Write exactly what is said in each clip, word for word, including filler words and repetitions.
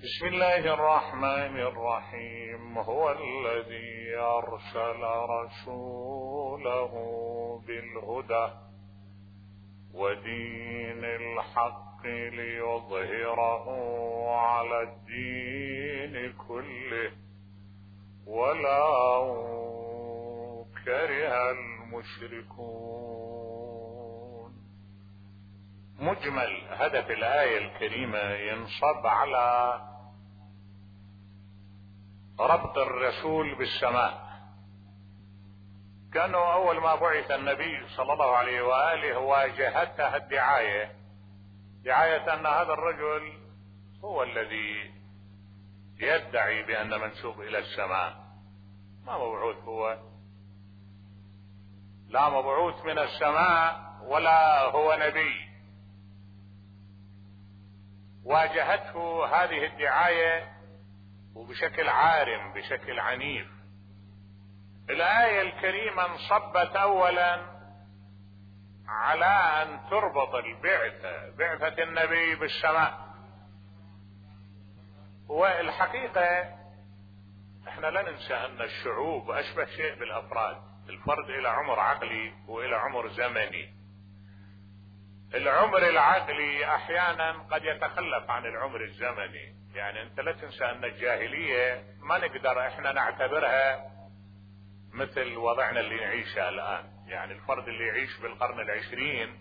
بسم الله الرحمن الرحيم. هو الذي أرسل رسوله بالهدى ودين الحق ليظهره على الدين كله ولو كره المشركون. مجمل هدف الآية الكريمة ينصب على ربط الرسول بالسماء. كانوا أول ما بعث النبي صلى الله عليه وآله واجهتها الدعاية، دعاية أن هذا الرجل هو الذي يدعي بأن منسوب إلى السماء، ما مبعوث هو، لا مبعوث من السماء ولا هو نبي. واجهته هذه الدعاية وبشكل عارم، بشكل عنيف. الآية الكريمة انصبت أولا على أن تربط البعثة، بعثة النبي بالسماء. والحقيقة احنا لا ننسى أن الشعوب أشبه شيء بالأفراد، الفرد إلى عمر عقلي وإلى عمر زمني. العمر العقلي أحيانا قد يتخلف عن العمر الزمني، يعني انت لا تنسى أن الجاهلية ما نقدر احنا نعتبرها مثل وضعنا اللي نعيشه الآن. يعني الفرد اللي يعيش بالقرن العشرين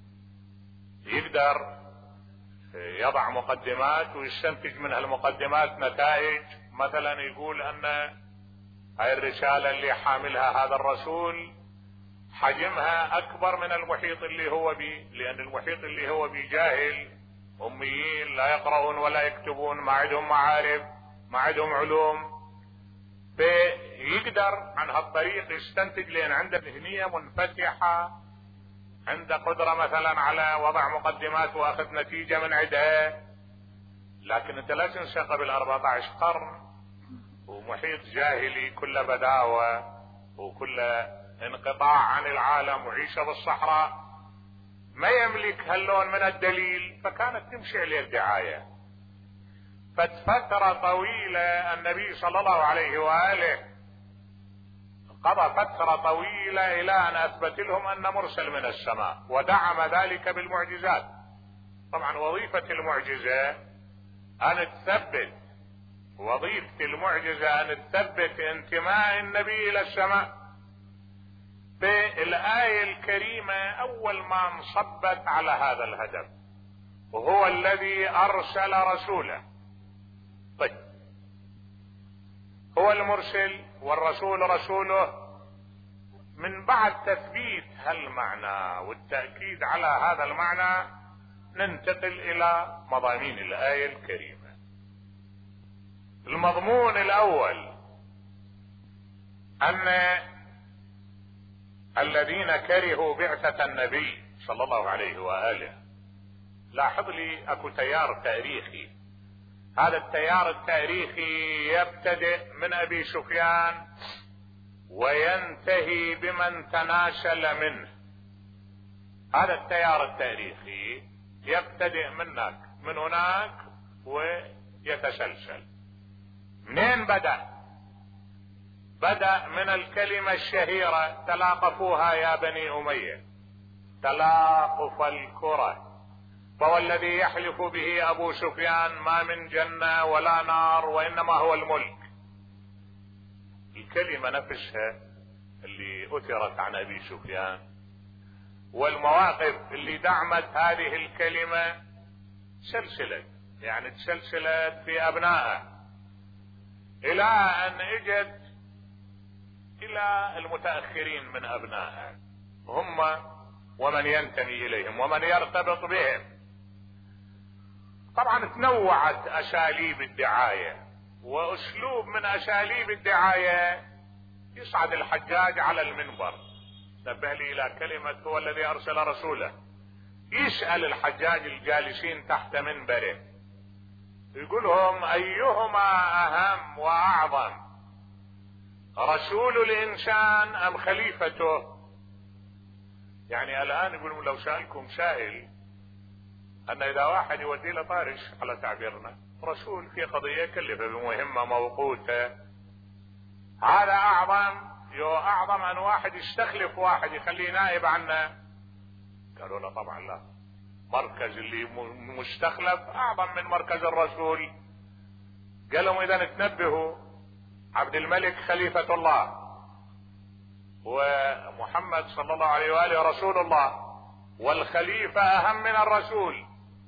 يقدر يضع مقدمات ويستنتج من هالمقدمات نتائج، مثلا يقول أن هاي الرسالة اللي حاملها هذا الرسول حجمها أكبر من المحيط اللي هو بيه، لأن المحيط اللي هو بيه جاهل، أميين لا يقرؤون ولا يكتبون، ما عندهم معارف، ما عندهم علوم، فيقدر عن هالطريق يستنتج، لأن عنده ذهنية منفتحة، عنده قدرة مثلا على وضع مقدمات وأخذ نتيجة من عندها. لكن انت لا تنسى قبل أربعة عشر قرن ومحيط جاهلي كله بداوة وكله انقطاع عن العالم وعيشة بالصحراء، ما يملك هاللون من الدليل، فكانت تمشي عليه الدعاية. فترة طويلة النبي صلى الله عليه وآله قضى فترة طويلة إلى أن أثبت لهم أن مرسل من السماء، ودعم ذلك بالمعجزات. طبعا وظيفة المعجزة أن تثبت، وظيفة المعجزة أن تثبت انتماء النبي إلى السماء. في الآية الكريمة أول ما انصبت على هذا الهدف، وهو الذي أرسل رسوله. طيب، هو المرسل والرسول رسوله. من بعد تثبيت هالمعنى والتأكيد على هذا المعنى ننتقل إلى مضامين الآية الكريمة. المضمون الأول أن الذين كرهوا بعثة النبي صلى الله عليه وآله، لاحظ لي اكو تيار تاريخي، هذا التيار التاريخي يبتدئ من ابي سفيان وينتهي بمن تناشل منه. هذا التيار التاريخي يبتدئ منك من هناك ويتسلسل. منين بدأ؟ بدأ من الكلمة الشهيرة تلاقفوها يا بني أمية، تلاقف الكرة، فوالذي يحلف به أبو سفيان ما من جنة ولا نار وإنما هو الملك. الكلمة نفسها اللي أثرت عن أبي سفيان والمواقف اللي دعمت هذه الكلمة سلسلت، يعني تسلسلت في أبنائها إلى أن اجت إلى المتأخرين من أبنائها، هم ومن ينتمي إليهم ومن يرتبط بهم. طبعا تنوعت أساليب الدعاية، وأسلوب من أساليب الدعاية يصعد الحجاج على المنبر، نبه لي إلى كلمة هو الذي أرسل رسوله، يسأل الحجاج الجالسين تحت منبره، يقولهم أيهما أهم وأعظم، رسول الإنسان أم خليفته؟ يعني الآن يقولون لو سألكم سائل أن إذا واحد يودي له طارش على تعبيرنا رسول في قضية كلف بمهمة موقوتة، هذا اعظم يو اعظم ان واحد يستخلف واحد يخليه نائب عنه. قالوا له طبعا لا، مركز اللي مستخلف اعظم من مركز الرسول. قال لهم اذا تنبهوا، عبد الملك خليفة الله ومحمد صلى الله عليه وآله رسول الله، والخليفة اهم من الرسول.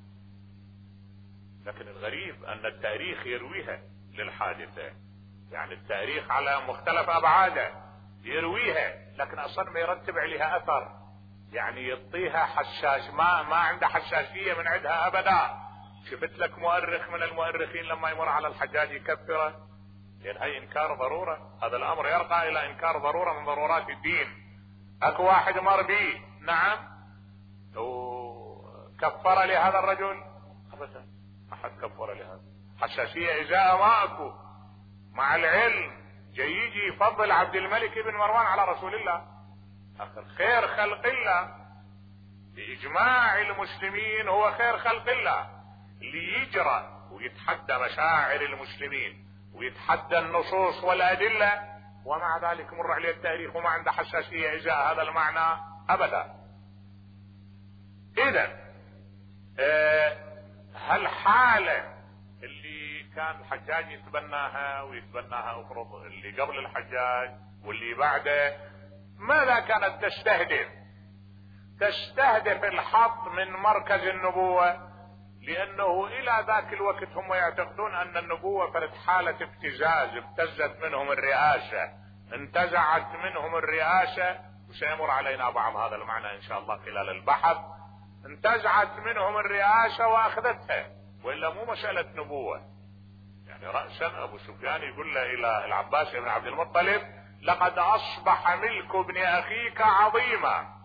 لكن الغريب ان التاريخ يرويها للحادثة، يعني التاريخ على مختلف ابعاده يرويها، لكن اصلا ما يرتب عليها اثر، يعني يعطيها حشاش، ما ما عنده حشاشية من عندها ابدا. شفت لك مؤرخ من المؤرخين لما يمر على الحجاج يكفره؟ لان هي انكار ضرورة، هذا الامر يرقى الى انكار ضرورة من ضرورات الدين. اكو واحد مر بي نعم وكفر لهذا الرجل؟ ابدا، ما حد كفر لهذا. حشاشية ازاء ما اكو، مع العلم جاي يجي يفضل عبد الملك بن مروان على رسول الله، اخر خير خلق الله باجماع المسلمين، هو خير خلق الله، اللي يجرى ويتحدى مشاعر المسلمين ويتحدى النصوص والادله، ومع ذلك مر عليه التاريخ وما عنده حساسيه ازاء هذا المعنى ابدا. اذا أه هالحاله اللي كان الحجاج يتبناها ويتبناها افرض اللي قبل الحجاج واللي بعده، ماذا كانت تستهدف؟ تستهدف الحط من مركز النبوة، لانه الى ذاك الوقت هم يعتقدون ان النبوة كانت حالة ابتزاز، ابتزت منهم الرئاسة، انتزعت منهم الرئاسة، وسيمر علينا بعض هذا المعنى ان شاء الله خلال البحث. انتزعت منهم الرئاسة واخذتها، والا مو مسألة نبوة. يعني رأسا ابو سفيان يقول له الى العباس بن عبد المطلب: لقد اصبح ملك ابن اخيك عظيما.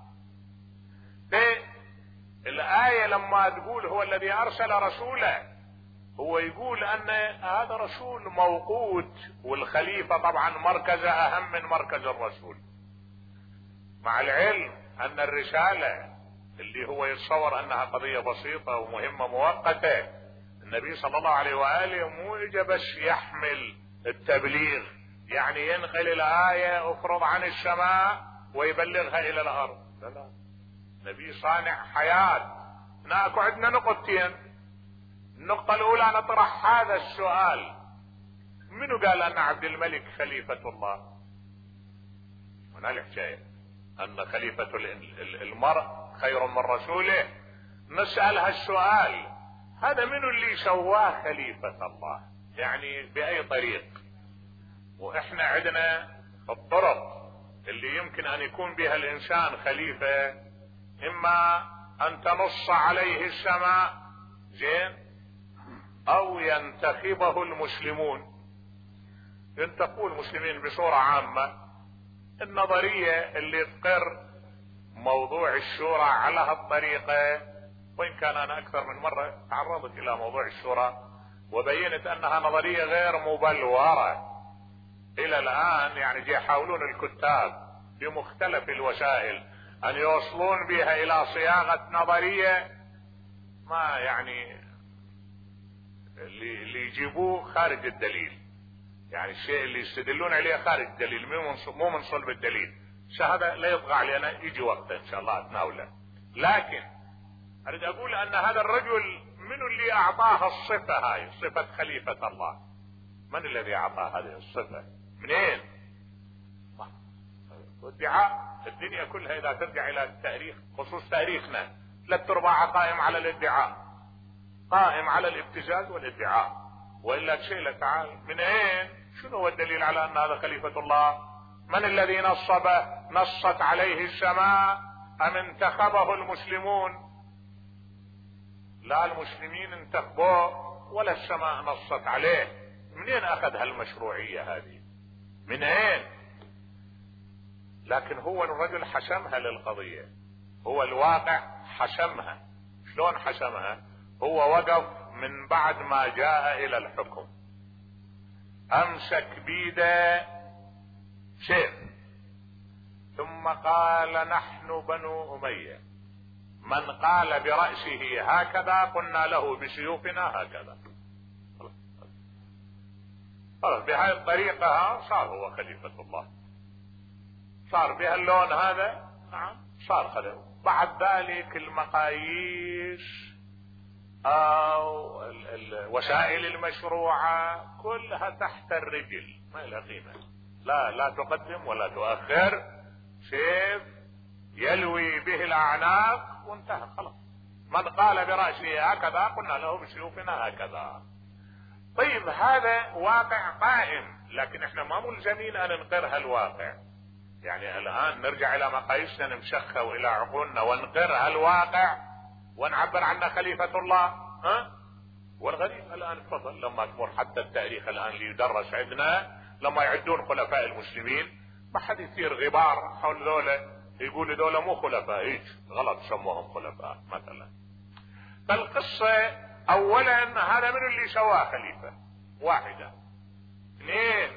الآية لما تقول هو الذي ارسل رسوله، هو يقول ان هذا رسول موقوت، والخليفة طبعا مركزه اهم من مركز الرسول، مع العلم ان الرسالة اللي هو يتصور انها قضية بسيطة ومهمة مؤقتة، النبي صلى الله عليه وآله مو اجى بس يحمل التبليغ، يعني ينقل الآية افرض عن السماء ويبلغها الى الارض، لا لا، نبي صانع حياة. هناك عندنا نقطتين. النقطة الاولى نطرح هذا السؤال: منو قال ان عبد الملك خليفة الله؟ هنا الحكاية ان خليفة المرء خير من رسوله. نسأل هالسؤال: هذا منو اللي سواه خليفة الله؟ يعني باي طريق؟ واحنا عندنا الطرق اللي يمكن ان يكون بها الانسان خليفة، اما ان تنص عليه السماء زين، او ينتخبه المسلمون. ينتخبوا المسلمين بصورة عامة. النظرية اللي تقر موضوع الشورى على هالطريقة، وان كان انا اكثر من مرة تعرضت الى موضوع الشورى وبينت انها نظرية غير مبلورة الى الان، يعني جي يحاولون الكتاب بمختلف الوسائل ان يوصلون بها الى صياغة نظرية ما يعني اللي, اللي يجيبوه خارج الدليل، يعني الشيء اللي يستدلون عليه خارج الدليل، مو من صلب الدليل. هذا لا يطغى علينا، يجي وقته ان شاء الله اتناوله. لكن اريد اقول ان هذا الرجل من اللي اعطاه الصفة هاي، صفة خليفة الله؟ من الذي اعطاه هذه الصفة؟ منين؟ ادعاء الدنيا كلها اذا ترجع الى التاريخ، خصوص تاريخنا، ثلاث ارباعها قائم على الادعاء، قائم على الابتزاز والادعاء. والا شيء تعال من اين؟ شنو هو الدليل على ان هذا خليفة الله؟ من الذي نصبه؟ نصت عليه السماء ام انتخبه المسلمون؟ لا المسلمين انتخبوه ولا السماء نصت عليه. منين اخذ هالمشروعية هذه؟ من اين؟ لكن هو الرجل حشمها للقضية، هو الواقع حشمها. شلون حشمها؟ هو وقف من بعد ما جاء الى الحكم، امسك بيده سيف، ثم قال: نحن بنو امية، من قال برأسه هكذا قلنا له بسيوفنا هكذا. خلاص بهاي الطريقة صار هو خليفة الله، صار بهاللون هذا، نعم صار خليفة. بعد ذلك المقاييس او الوسائل المشروعة كلها تحت الرجل، ما لها قيمة، لا لا تقدم ولا تؤخر، سيف يلوي به الاعناق وانتهى خلاص. من قال برأسه هكذا قلنا له بسيوفنا هكذا. طيب هذا واقع قائم، لكن احنا ما ملزمين ان ننقر هالواقع. يعني الان نرجع الى مقاييسنا نمشخه والى عقولنا ونقر هالواقع ونعبر عنه خليفة الله. ها؟ والغريب الان تفضل لما تمر حتى التاريخ الان ليدرس عندنا، لما يعدون خلفاء المسلمين ما حد يثير غبار حول ذولا، يقول ذولا مو خلفاء، هيك غلط سموهم خلفاء مثلا. فالقصة اولا هذا من اللي سواه خليفة؟ واحدة. اثنين،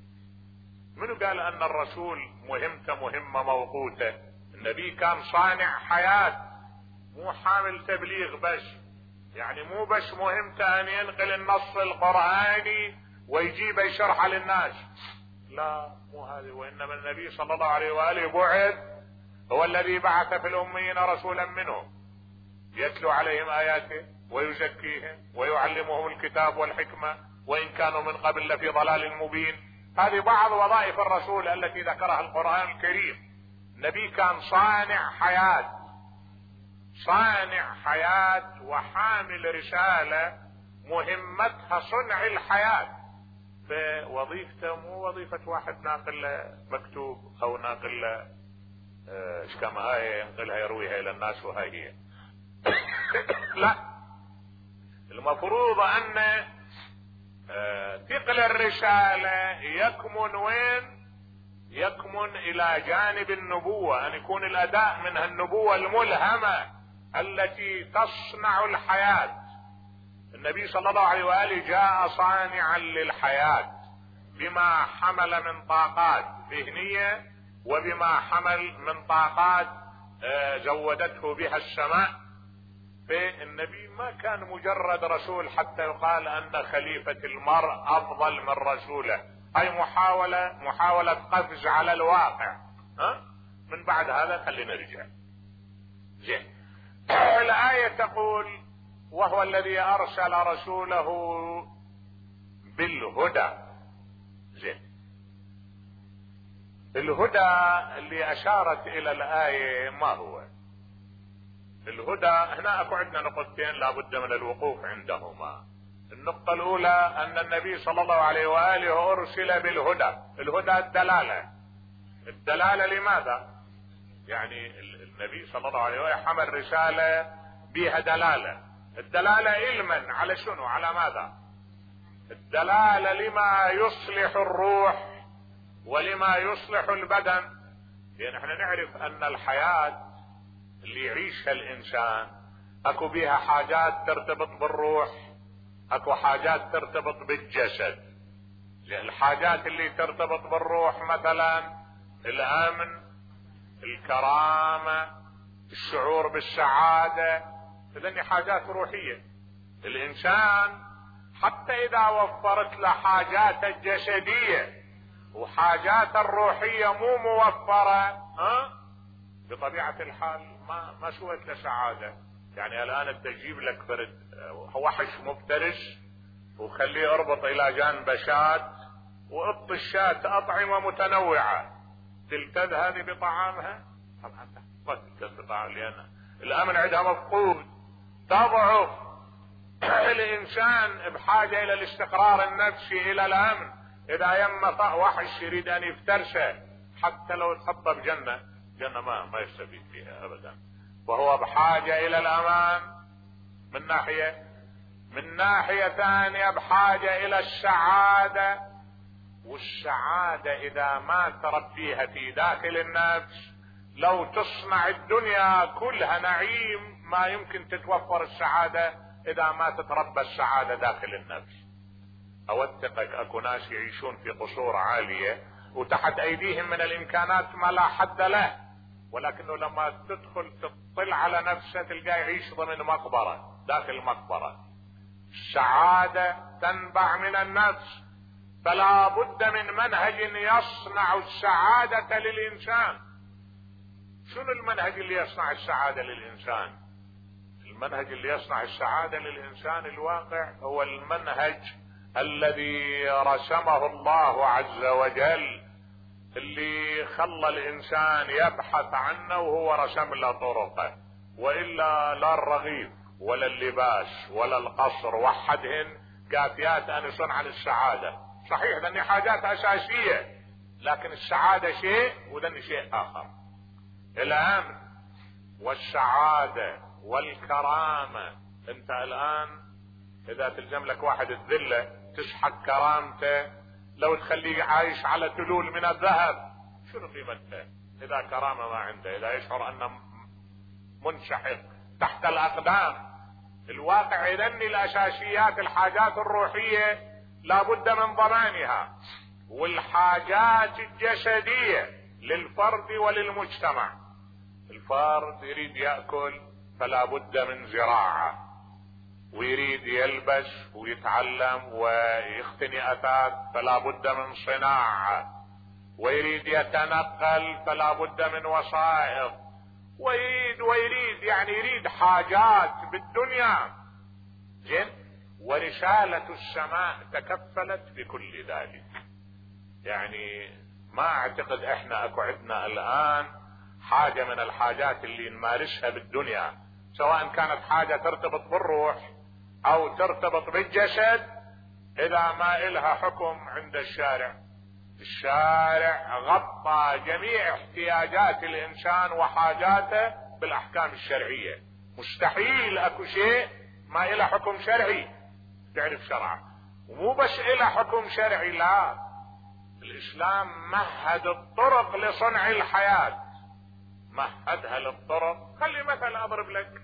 منو قال ان الرسول مهمته مهمة موقوتة؟ النبي كان صانع حياة، مو حامل تبليغ بس، يعني مو بس مهمته ان ينقل النص القرآني ويجيب يشرحه للناس، لا مو هذه. وانما النبي صلى الله عليه وآله بعث هو الذي بعث في الاميين رسولا منهم يتلو عليهم اياته ويزكيهم ويعلمهم الكتاب والحكمة وان كانوا من قبل لفي ضلال مبين. هذه بعض وظائف الرسول التي ذكرها القرآن الكريم. النبي كان صانع حياة، صانع حياة وحامل رسالة مهمتها صنع الحياة. فوظيفته مو وظيفة واحد ناقل مكتوب او ناقل ايش كما هاي ينقلها يرويها الى الناس وهاي هي. لا، المفروض ان ثقل الرسالة يكمن وين؟ يكمن الى جانب النبوة، ان يكون الاداء منها النبوة الملهمة التي تصنع الحياة. النبي صلى الله عليه وآله جاء صانعا للحياة بما حمل من طاقات ذهنية وبما حمل من طاقات زودته بها السماء. فالنبي ما كان مجرد رسول حتى يقال ان خليفة المرء افضل من رسوله، هاي محاولة محاولة قفز على الواقع. ها؟ من بعد هذا خلينا نرجع. زين. الآية تقول وهو الذي ارسل رسوله بالهدى. زين. الهدى اللي اشارت الى الآية ما هو؟ الهدى هنا اكو عندنا نقطتين لابد من الوقوف عندهما. النقطة الاولى ان النبي صلى الله عليه وآله ارسل بالهدى. الهدى الدلالة. الدلالة لماذا؟ يعني النبي صلى الله عليه وآله حمل رسالة بها دلالة. الدلالة علما على شنو؟ على ماذا؟ الدلالة لما يصلح الروح ولما يصلح البدن. لان احنا نعرف ان الحياة اللي يعيشها الانسان اكو بيها حاجات ترتبط بالروح، اكو حاجات ترتبط بالجسد. الحاجات اللي ترتبط بالروح مثلا الامن، الكرامة، الشعور بالسعادة، اذن حاجات روحية. الانسان حتى اذا وفرت له حاجات الجسدية وحاجات الروحية مو موفرة، ها بطبيعة الحال ما ما سويت له سعادة. يعني الان انت تجيب لك فرد وحش مفترس وخليه اربط الى جانب شاة وقط الشاة اطعمة متنوعة، تلتذ هذه بطعامها؟ طبعا ما تلتذ بطعام، لان الامن عندها مفقود، تضعف. الانسان بحاجة الى الاستقرار النفسي، الى الامن. اذا يم طأ وحش يريد ان يفترسه حتى لو تحط بجنة، جنة ما ما يستفيد فيها ابدا. وهو بحاجة الى الامان من ناحية، من ناحية ثانية بحاجة الى السعادة. والسعادة اذا ما تربيها في داخل النفس، لو تصنع الدنيا كلها نعيم ما يمكن تتوفر السعادة اذا ما تتربى السعادة داخل النفس. اوثقك اكو ناس يعيشون في قصور عالية وتحت ايديهم من الامكانات ما لا حد له، ولكنه لما تدخل تطلع على نفسه تلقاه يعيش ضمن مقبرة، داخل المقبرة. السعادة تنبع من النفس. فلا بد من منهج يصنع السعادة للإنسان. شنو المنهج اللي يصنع السعادة للإنسان؟ المنهج اللي يصنع السعادة للإنسان الواقع هو المنهج الذي رسمه الله عز وجل، اللي خلى الإنسان يبحث عنه وهو رسم له طرقه، وإلا لا الرغيف ولا اللباس ولا القصر وحدهن كافيات أنسون عن السعادة. صحيح ذني حاجات أساسية، لكن السعادة شيء وذني شيء آخر. الأمن والسعادة والكرامة، انت الآن إذا تلزم لك واحد الذلة تسحق كرامته لو تخليه عايش على تلول من الذهب، شنو قيمته إذا كرامة ما عنده، إذا يشعر أنه منشحق تحت الأقدام. الواقع يذني الأساسيات، الحاجات الروحية لابد من ضمانها، والحاجات الجسدية للفرد وللمجتمع. الفرد يريد يأكل فلا بد من زراعة، ويريد يلبس ويتعلم ويختني أثاث فلا بد من صناعة، ويريد يتنقل فلا بد من وسائط، ويريد ويريد يعني يريد حاجات بالدنيا. زين، ورسالة السماء تكفلت بكل ذلك. يعني ما اعتقد احنا اكو عندنا الان حاجة من الحاجات اللي نمارسها بالدنيا، سواء كانت حاجة ترتبط بالروح او ترتبط بالجسد، اذا ما الها حكم عند الشارع. الشارع غطى جميع احتياجات الانسان وحاجاته بالاحكام الشرعية. مستحيل اكو شيء ما الها حكم شرعي تعرف شرعه. ومو بس الها حكم شرعي، لا، الاسلام مهد الطرق لصنع الحياة، مهدها للطرق. خلي مثل اضرب لك،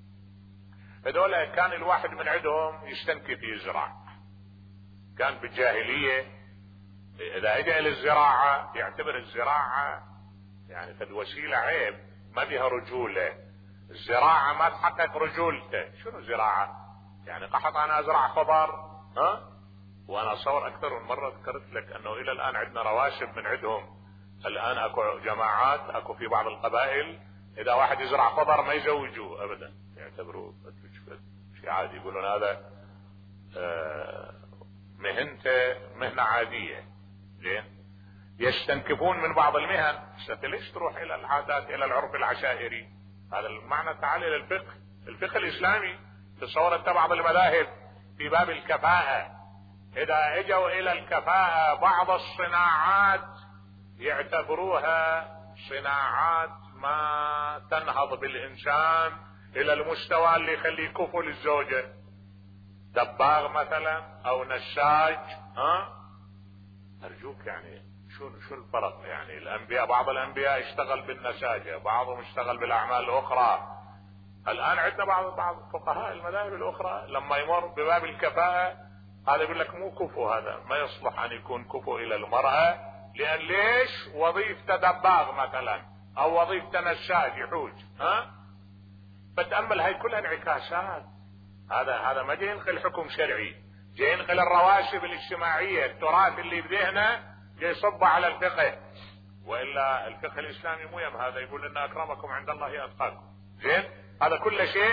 هذول كان الواحد من عندهم يستنكف يزرع. كان بالجاهلية اذا اجى للزراعة يعتبر الزراعة يعني قد وسيلة عيب، ما بها رجولة. الزراعة ما تحقق رجولته. شنو زراعة؟ يعني قحط انا ازرع خضار، ها؟ وانا اصور اكثر من مرة ذكرت لك انه الى الان عندنا رواشب من عندهم. الان اكو جماعات، اكو في بعض القبائل اذا واحد يزرع خضر ما يزوجوه ابدا، يعتبروه شيء عادي، يقولون هذا آه مهنته مهنة عادية. زين، يستنكفون من بعض المهن. ليش تروح الى العادات، الى العرف العشائري؟ هذا المعنى. تعال الى الفقه، الفقه الاسلامي تصور انت بعض المذاهب في باب الكفاءة، اذا اجوا الى الكفاءة بعض الصناعات يعتبروها صناعات ما تنهض بالانسان الى المستوى اللي يخليه كفو للزوجة. دباغ مثلا او نساج، ها؟ ارجوك يعني شو شو الفرق؟ يعني الانبياء، بعض الانبياء اشتغل بالنساجة، بعضهم اشتغل بالاعمال الاخرى. الان عندنا بعض بعض فقهاء المذاهب الاخرى لما يمر بباب الكفاءة هذا يقول لك مو كفو، هذا ما يصلح ان يكون كفو الى المرأة، لان ليش؟ وظيفة دباغ مثلا او وظيفة نساج يحوج، ها؟ فتأمل هاي كلها انعكاسات. هذا هذا ما جاي ينقل حكم شرعي، جاي ينقل الرواشب الاجتماعية، التراث اللي بذهنه جاي يصب على الفقه. والا الفقه الاسلامي مو يم هذا يقول ان اكرمكم عند الله اتقاكم. زين، هذا كل شيء.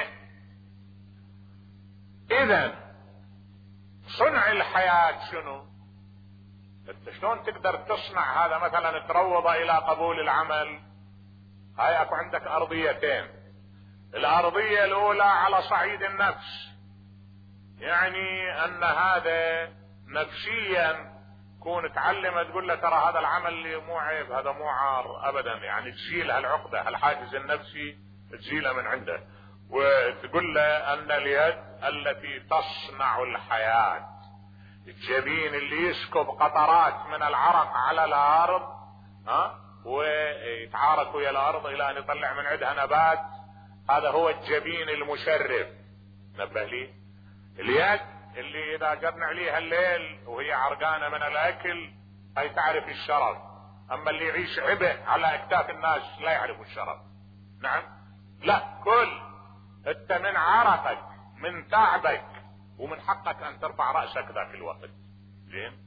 اذا صنع الحياة شنو؟ انت شلون تقدر تصنع هذا؟ مثلا تروض الى قبول العمل. هاي اكو عندك ارضيتين. الارضية الاولى على صعيد النفس، يعني ان هذا نفسيا كون تعلم تقول له ترى هذا العمل اللي مو عيب، هذا مو عار ابدا، يعني تزيل هالعقدة هالحاجز النفسي تزيله من عنده، وتقول له ان اليد التي تصنع الحياة، الجبين اللي يسكب قطرات من العرق على الارض، ها، ويتعارك ويا الارض الى ان يطلع من عندها نبات، هذا هو الجبين المشرف. نبه لي اليد اللي اذا جرنا عليها الليل وهي عرقانة من الاكل هي تعرف الشرف، اما اللي يعيش عبء على اكتاف الناس لا يعرف الشرف. نعم، لا، كل انت من عرقك من تعبك ومن حقك ان ترفع رأسك ذاك الوقت. زين،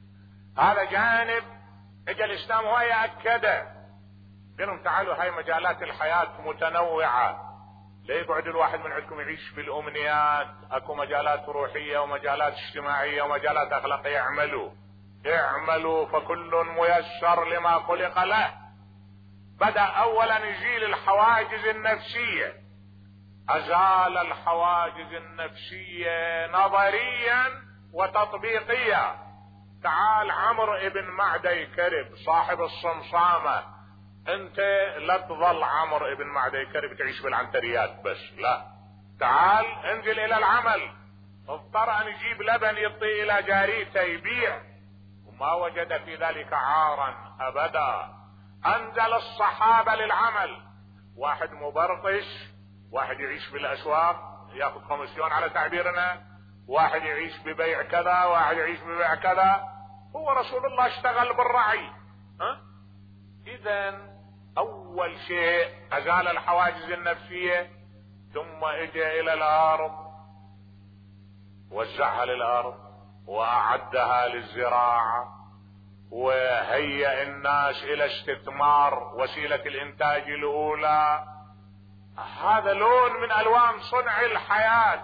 هذا جانب اجى الاسلام هو يأكده. قال لهم تعالوا هاي مجالات الحياة متنوعة، لا يقعد الواحد من عندكم يعيش بالامنيات، اكو مجالات روحية ومجالات اجتماعية ومجالات اخلاقية. اعملوا اعملوا فكل ميسر لما خلق له. بدأ اولا يزيل الحواجز النفسية، ازال الحواجز النفسية نظريا وتطبيقيا. تعال عمرو ابن معدي كرب صاحب الصمصامة، انت لا تظل عمرو ابن معدي كرب تعيش بالعنتريات بس، لا، تعال انزل الى العمل. اضطر ان يجيب لبن يعطي الى جاريته يبيع، وما وجد في ذلك عارا ابدا. انزل الصحابة للعمل، واحد مبرطش، واحد يعيش بالاسواق ياخذ كوميسيون على تعبيرنا، واحد يعيش ببيع كذا، واحد يعيش ببيع كذا. هو رسول الله اشتغل بالرعي. ها؟ اذا اول شيء ازال الحواجز النفسية، ثم اجى الى الارض، وزعها للارض واعدها للزراعة، وهيئ الناس الى استثمار وسيلة الانتاج الاولى. هذا لون من الوان صنع الحياة،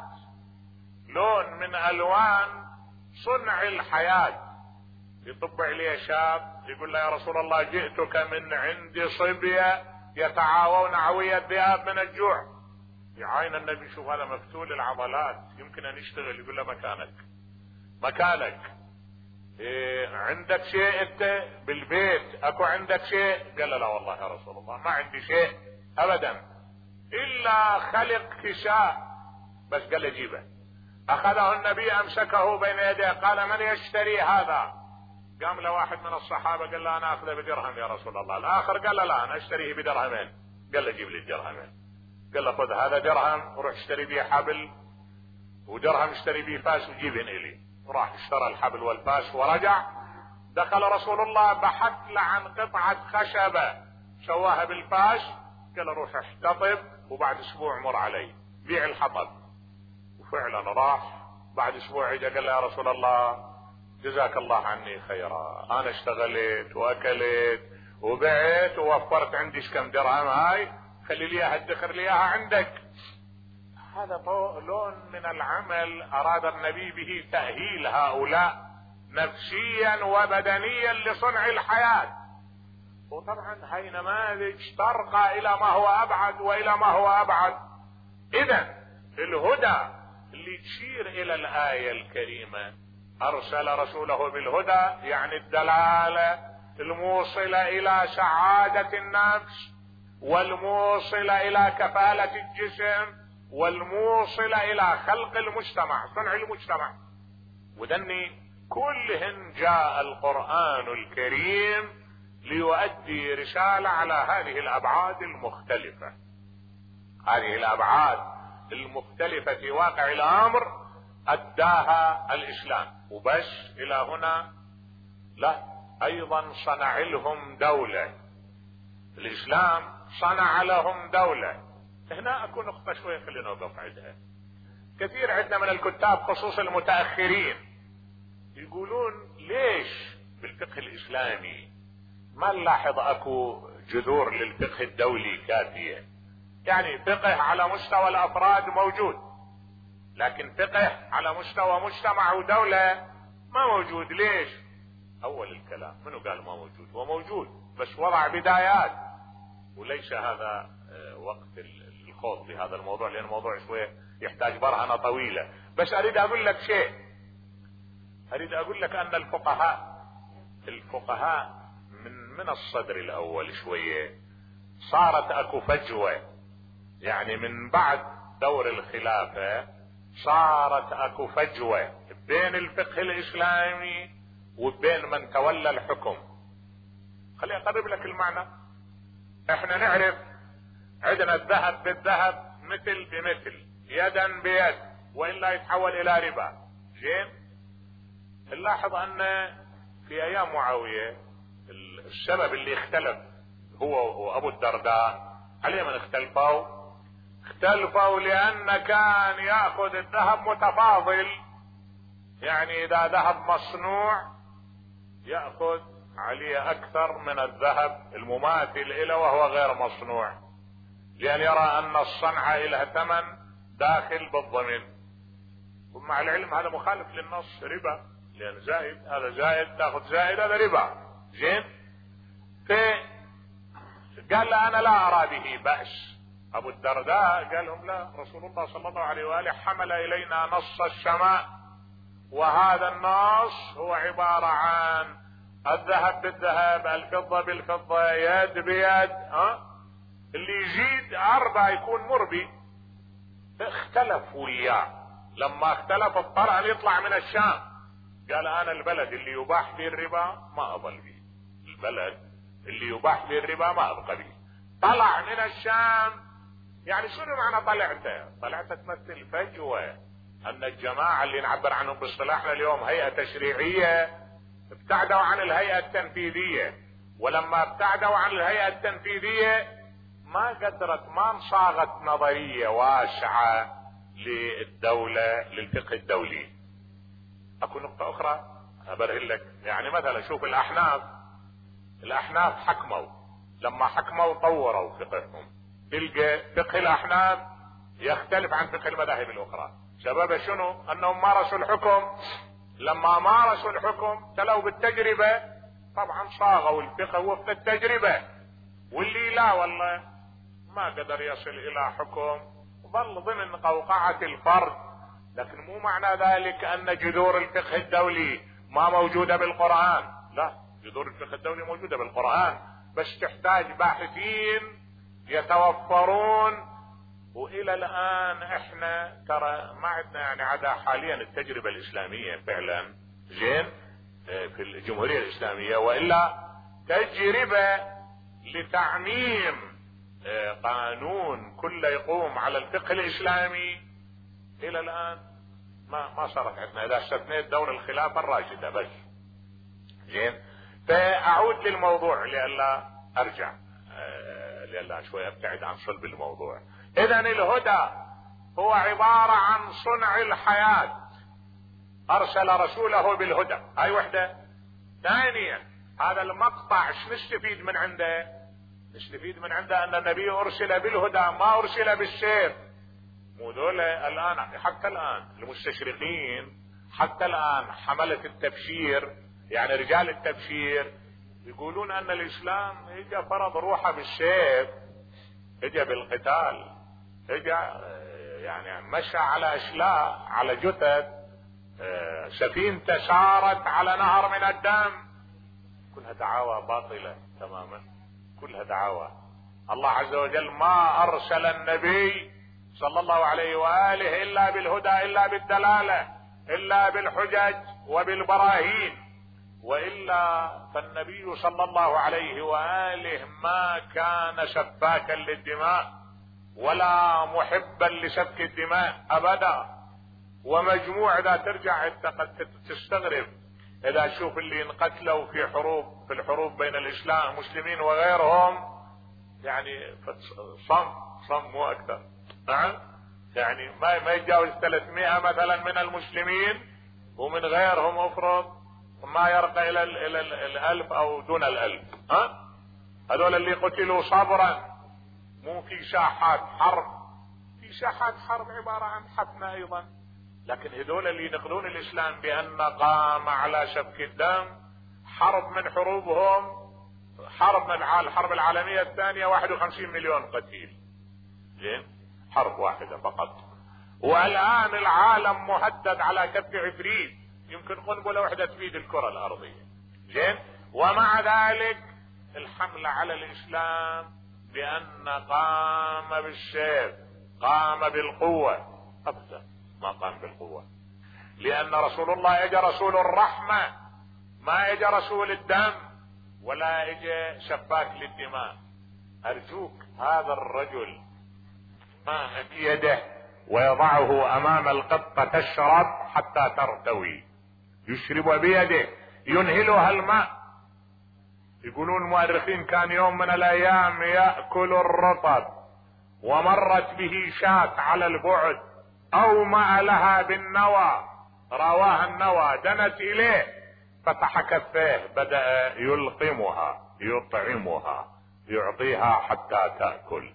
لون من الوان صنع الحياة. يطب عليه شاب يقول له يا رسول الله جئتك من عند صبية يتعاون عوية الذئاب من الجوع. يعاين النبي شوف هذا مفتول العضلات يمكن ان يشتغل. يقول له مكانك مكانك إيه عندك شيء انت بالبيت؟ اكو عندك شيء؟ قال له لا والله يا رسول الله ما عندي شيء ابدا الا خلق كساء بس. قال له جيبه. اخذه النبي امسكه بين يديه قال من يشتري هذا؟ قام له واحد من الصحابة قال له انا اخذه بدرهم يا رسول الله. الاخر قال له لا انا اشتريه بدرهمين. قال له جيب لي الدرهمين. قال له خذ هذا درهم وروح اشتري بيه حبل، ودرهم اشتري بيه فاس وجيبهن الي. راح اشترى الحبل والفاس ورجع. دخل رسول الله بحث له عن قطعة خشبة سواها بالفاس. قال له روح احتطب وبعد اسبوع مر علي بيع الحطب. وفعلا راح بعد اسبوع اجى قال له يا رسول الله جزاك الله عني خيرا، انا اشتغلت واكلت وبعت ووفرت عندي كم درهم، هاي خلي لي اياها ادخر لي اياها عندك. هذا لون من العمل اراد النبي به تأهيل هؤلاء نفسيا وبدنيا لصنع الحياة. وطبعا هاي نماذج ترقى الى ما هو ابعد والى ما هو ابعد. اذا الهدى اللي تشير الى الآية الكريمة ارسل رسوله بالهدى، يعني الدلالة الموصلة الى سعادة النفس، والموصلة الى كفالة الجسم، والموصلة الى خلق المجتمع، صنع المجتمع. وذني كلهن جاء القرآن الكريم ليؤدي رسالة على هذه الابعاد المختلفة. هذه الابعاد المختلفة في واقع الامر اداها الاسلام. وبس الى هنا؟ لا، ايضا صنع لهم دولة. الاسلام صنع لهم دولة. هنا اكو نقطة شوية خلينا نوقف عندها. كثير عندنا من الكتاب خصوصا المتأخرين يقولون ليش بالفقه الاسلامي ما نلاحظ اكو جذور للفقه الدولي كافية؟ يعني فقه على مستوى الافراد موجود، لكن فقه على مستوى مجتمع ودولة ما موجود. ليش؟ اول الكلام منو قال ما موجود؟ هو موجود بس وضع بدايات، وليس هذا وقت الخوض بهذا الموضوع لان الموضوع شوية يحتاج برهنة طويلة. بس اريد اقول لك شيء، اريد اقول لك ان الفقهاء الفقهاء من من الصدر الاول شوية صارت اكو فجوة، يعني من بعد دور الخلافة صارت اكو فجوة بين الفقه الاسلامي وبين من تولى الحكم. خليني اقرب لك المعنى. احنا نعرف عندنا الذهب بالذهب مثل بمثل يدا بيد والا يتحول الى ربا. زين؟ نلاحظ ان في ايام معاوية السبب اللي اختلف هو وابو الدرداء عليه من اختلفوا اختلفوا لان كان ياخذ الذهب متفاضل، يعني اذا ذهب مصنوع يأخذ عليه اكثر من الذهب المماثل له وهو غير مصنوع، لان يرى ان الصنعة لها ثمن داخل بالضمن. ومع العلم هذا مخالف للنص، ربا، لان زائد، هذا زائد تاخذ زائد، هذا ربا. زين. قال له انا لا ارى به بأس. ابو الدرداء قال لهم لا، رسول الله صلى الله عليه وآله حمل الينا نص السماء، وهذا النص هو عبارة عن الذهب بالذهب، الفضة بالفضة، يد بيد. ها اللي يزيد أربعة يكون مربي. اختلف وياه، لما اختلف اضطر ان يطلع من الشام. قال انا البلد اللي يباح فيه الربا ما اضل به، البلد اللي يباح فيه الربا ما ابقى به. طلع من الشام. يعني شنو معنى طلعته؟ طلعته تمثل فجوة، ان الجماعة اللي نعبر عنهم باصطلاحنا اليوم هيئة تشريعية ابتعدوا عن الهيئة التنفيذية، ولما ابتعدوا عن الهيئة التنفيذية ما قدرت، ما انصاغت نظرية واسعة للدولة، للفقه الدولي. اكو نقطة اخرى ابرهن لك. يعني مثلا شوف الاحناف، الاحناف حكموا، لما حكموا طوروا فقههم. تلقى فقه الاحناف يختلف عن فقه المذاهب الاخرى. سبب شنو؟ انهم مارسوا الحكم، لما مارسوا الحكم تلوا بالتجربة، طبعا صاغوا الفقه وفق التجربة. واللي لا والله ما قدر يصل الى حكم ظل ضمن قوقعة الفرد. لكن مو معنى ذلك ان جذور الفقه الدولي ما موجودة بالقرآن، لا، جذور الفقه الدولي موجودة بالقرآن، بس تحتاج باحثين يتوفرون. والى الان احنا ترى ما عندنا يعني عدا حاليا التجربة الاسلامية فعلا، زين، في الجمهورية الاسلامية، والا تجربة لتعميم قانون كله يقوم على الفقه الاسلامي الى الان ما ما صارت عندنا، اذا استثنيت دور الخلافة الراشدة بس. زين. فاعود للموضوع لئلا ارجع، لئلا شوي ابتعد عن صلب الموضوع. اذا الهدى هو عبارة عن صنع الحياة، ارسل رسوله بالهدى، هاي وحدة. ثانيا هذا المقطع ايش نستفيد من عنده؟ نستفيد من عنده ان النبي ارسل بالهدى ما ارسل بالسيف. مو ذولا الان، حتى الان المستشرقين، حتى الان حملة التبشير، يعني رجال التبشير، يقولون ان الاسلام اجى فرض روحه بالسيف، اجى بالقتال، اجى يعني مشى على اشلاء، على جثث، سفينته سارت على نهر من الدم. كلها دعاوى باطلة تماما، كلها دعاوى. الله عز وجل ما ارسل النبي صلى الله عليه وآله الا بالهدى، الا بالدلالة، الا بالحجج وبالبراهين. والا فالنبي صلى الله عليه وآله ما كان سفاكا للدماء ولا محبا لسفك الدماء ابدا. ومجموع اذا ترجع قد تستغرب اذا تشوف اللي انقتلوا في حروب، في الحروب بين الاسلام المسلمين وغيرهم، يعني صم صم مو اكثر. نعم، يعني ما ما يتجاوز ثلاثمائة مثلا من المسلمين، ومن غيرهم افرض ما يرقى الى ال الى ال الالف او دون الالف. ها هذول اللي قتلوا صبرا، مو في ساحات حرب. في ساحات حرب عبارة عن حفنة ايضا، لكن هذول اللي ينقلون الاسلام بان قام على سفك الدم، حرب من حروبهم، حرب من الحرب العالمية الثانية واحد وخمسين مليون قتيل. زين، حرب واحدة فقط. والان العالم مهدد على كف عفريت، يمكن قنبلة واحدة تفيد الكرة الارضية. زين. ومع ذلك الحملة على الاسلام بان قام بالسيف، قام بالقوة، ابدا ما قام بالقوة، لان رسول الله اجى رسول الرحمة، ما اجى رسول الدم ولا اجى سفاك للدماء. ارجوك هذا الرجل ما بيده ويضعه امام القطة تشرب حتى ترتوي، يشرب بيده، ينهلها الماء. يقولون المؤرخين كان يوم من الايام يأكل الرطب، ومرت به شاة على البعد، اومأ لها بالنوى، رواها النوى، دنت اليه فتح كفيه بدأ يلقمها يطعمها يعطيها حتى تأكل.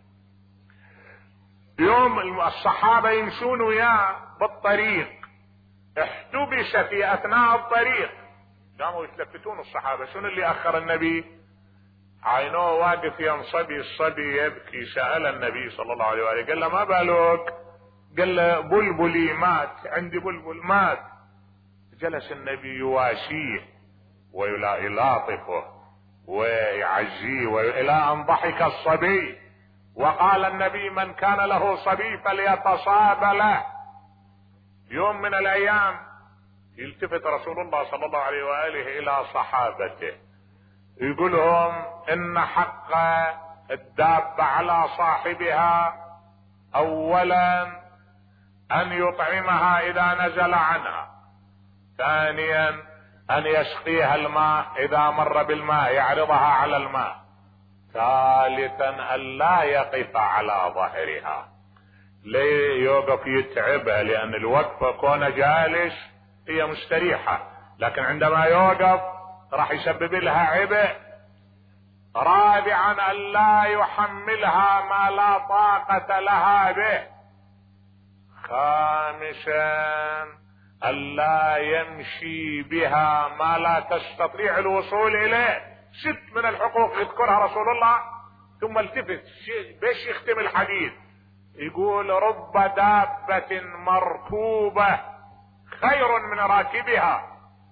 يوم الصحابة يمشون وياه بالطريق، احتبس في اثناء الطريق، قاموا يتلفتون الصحابة شنو اللي اخر النبي؟ عينوه واقف ينصبي الصبي يبكي. سأل النبي صلى الله عليه وآله قال له ما بالك؟ قال له بلبلي مات، عندي بلبل مات. جلس النبي يواسيه ويلاطفه ويعزيه الى ان ضحك الصبي، وقال النبي من كان له صبي فليتصاب له. يوم من الايام يلتفت رسول الله صلى الله عليه وآله الى صحابته يقول لهم ان حق الدابة على صاحبها اولا ان يطعمها اذا نزل عنها، ثانيا ان يسقيها الماء اذا مر بالماء يعرضها على الماء، ثالثا ان لا يقف على ظهرها. ليه يوقف يتعبها؟ لان الوقفة كونه جالس هي مستريحة، لكن عندما يوقف راح يسبب لها عبء. رابعا ان لا يحملها ما لا طاقة لها به. خامسا ان لا يمشي بها ما لا تستطيع الوصول اليه. ست من الحقوق يذكرها رسول الله، ثم التفت بيش يختم الحديث يقول رب دابة مركوبة خير من راكبها.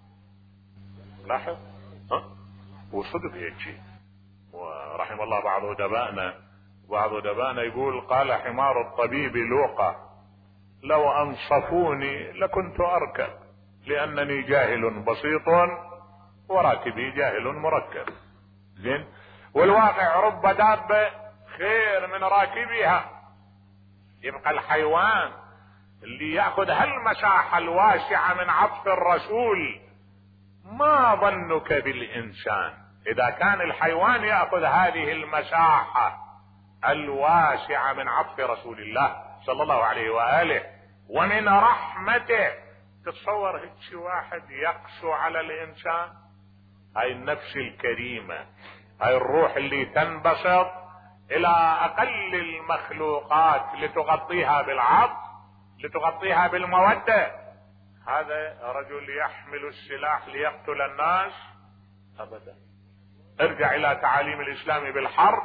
لاحظ ها وصدق هيك شيء. ورحم الله بعض ادبائنا، بعض ادبائنا يقول قال حمار الطبيب لوقا لو انصفوني لكنت اركب لانني جاهل بسيط وراكبي جاهل مركب. زين، والواقع رب دابة خير من راكبها. يبقى الحيوان اللي يأخذ هالمساحة الواسعة من عطف الرسول، ما ظنك بالإنسان إذا كان الحيوان يأخذ هذه المساحة الواسعة من عطف رسول الله صلى الله عليه وآله ومن رحمته؟ تتصور هيك واحد يقسو على الإنسان؟ هاي النفس الكريمة، هاي الروح اللي تنبسط إلى أقل المخلوقات لتغطيها بالعطف، لتغطيها بالمودة. هذا رجل يحمل السلاح ليقتل الناس؟ أبدا. ارجع إلى تعاليم الإسلام بالحرب،